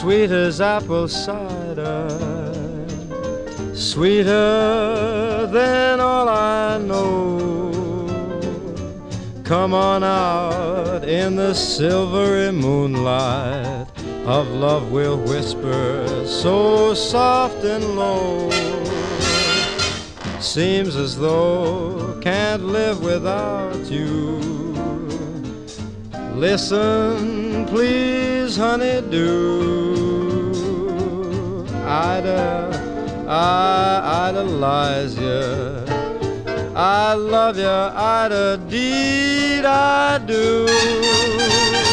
sweet as apple cider, sweeter than all I know. Come on out in the silvery moonlight of love we'll whisper so soft and low. Seems as though can't live without you. Listen, please, honey, do. I idolize you. I love you, Ida, deed I do.